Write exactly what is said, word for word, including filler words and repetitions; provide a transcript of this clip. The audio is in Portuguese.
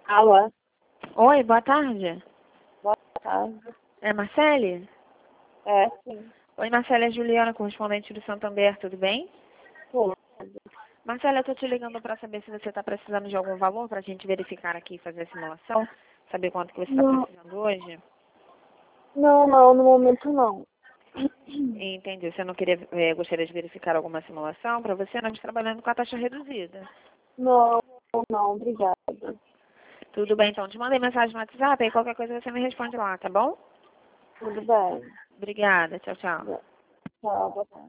Alô? Oi, boa tarde. Boa tarde. É Marcele? É, sim. Oi, Marcele, é Juliana, correspondente do Santander, tudo bem? Pô, Marcele, eu tô te ligando para saber se você está precisando de algum valor para a gente verificar aqui e fazer a simulação, saber quanto que você está não, precisando hoje. não, não, no momento não. Entendi, você não queria, eh, gostaria de verificar alguma simulação para você? Nós estamos trabalhando com a taxa reduzida. Não, não, obrigada. Tudo bem, então te mandei mensagem no WhatsApp, aí qualquer coisa você me responde lá, tá bom? Tudo bem. Obrigada, tchau, tchau. Tchau, boa tarde.